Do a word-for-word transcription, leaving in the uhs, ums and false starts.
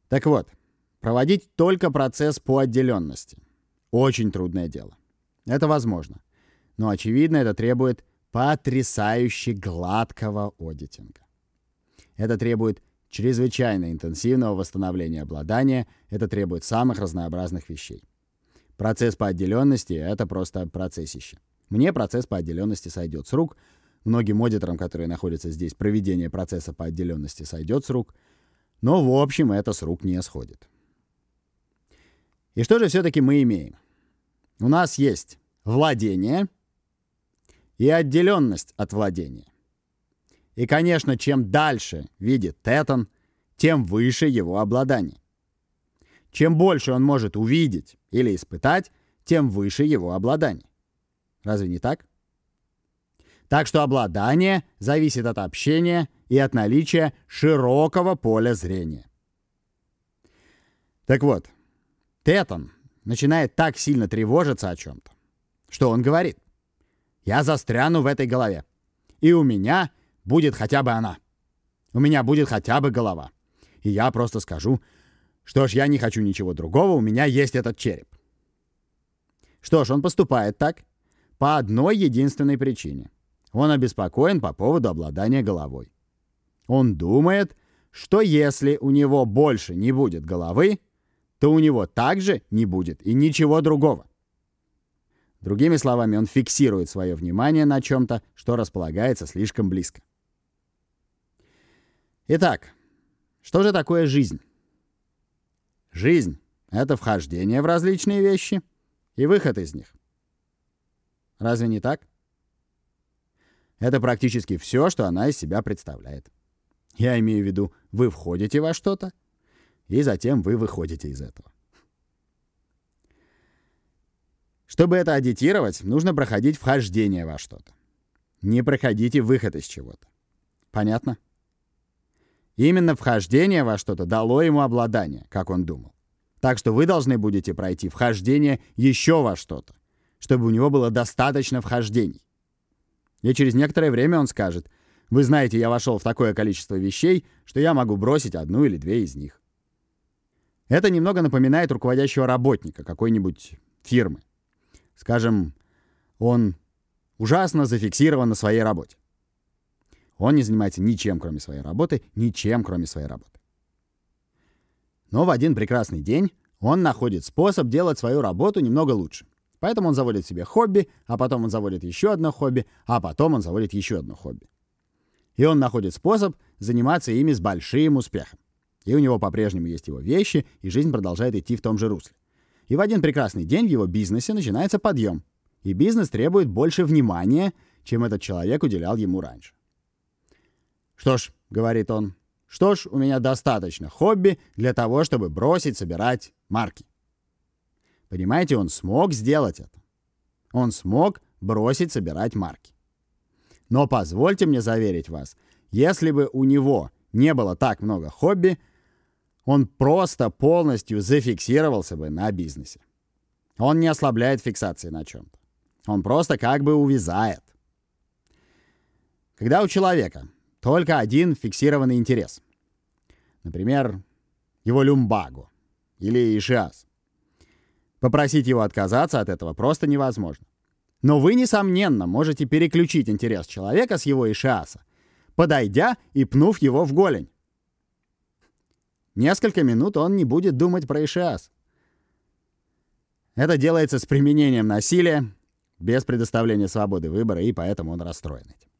Так вот, проводить только процесс по отделенности — очень трудное дело. Это возможно, но, очевидно, это требует потрясающе гладкого одитинга. Это требует чрезвычайно интенсивного восстановления обладания, это требует самых разнообразных вещей. Процесс по отделенности — это просто процессище. Мне процесс по отделенности сойдет с рук. Многим аудиторам, которые находятся здесь, проведение процесса по отделенности сойдет с рук. Но, в общем, это с рук не сходит. И что же все-таки мы имеем? У нас есть владение и отделенность от владения. И, конечно, чем дальше видит тетан, тем выше его обладание. Чем больше он может увидеть или испытать, тем выше его обладание. Разве не так? Так что обладание зависит от общения и от наличия широкого поля зрения. Так вот, тетан начинает так сильно тревожиться о чем-то, что он говорит: «Я застряну в этой голове, и у меня будет хотя бы она. У меня будет хотя бы голова. И я просто скажу: что ж, я не хочу ничего другого, у меня есть этот череп». Что ж, он поступает так по одной единственной причине. Он обеспокоен по поводу обладания головой. Он думает, что если у него больше не будет головы, то у него также не будет и ничего другого. Другими словами, он фиксирует свое внимание на чем-то, что располагается слишком близко. Итак, что же такое жизнь? Жизнь — это вхождение в различные вещи и выход из них. Разве не так? Это практически все, что она из себя представляет. Я имею в виду, вы входите во что-то, и затем вы выходите из этого. Чтобы это аддитировать, нужно проходить вхождение во что-то. Не проходите выход из чего-то. Понятно? Именно вхождение во что-то дало ему обладание, как он думал. Так что вы должны будете пройти вхождение еще во что-то, чтобы у него было достаточно вхождений. И через некоторое время он скажет: вы знаете, я вошел в такое количество вещей, что я могу бросить одну или две из них. Это немного напоминает руководящего работника какой-нибудь фирмы. Скажем, он ужасно зафиксирован на своей работе. Он не занимается ничем, кроме своей работы, ничем, кроме своей работы. Но в один прекрасный день он находит способ делать свою работу немного лучше. Поэтому он заводит себе хобби, а потом он заводит еще одно хобби, а потом он заводит еще одно хобби. И он находит способ заниматься ими с большим успехом. И у него по-прежнему есть его вещи, и жизнь продолжает идти в том же русле. И в один прекрасный день в его бизнесе начинается подъем. И бизнес требует больше внимания, чем этот человек уделял ему раньше. «Что ж», — говорит он, — «что ж, у меня достаточно хобби для того, чтобы бросить собирать марки». Понимаете, он смог сделать это. Он смог бросить собирать марки. Но позвольте мне заверить вас, если бы у него не было так много хобби, он просто полностью зафиксировался бы на бизнесе. Он не ослабляет фиксации на чем-то. Он просто как бы увязает. Когда у человека только один фиксированный интерес, например, его люмбаго или ишиас, попросить его отказаться от этого просто невозможно. Но вы, несомненно, можете переключить интерес человека с его ишиаса, подойдя и пнув его в голень. Несколько минут он не будет думать про ишиас. Это делается с применением насилия, без предоставления свободы выбора, и поэтому он расстроен этим.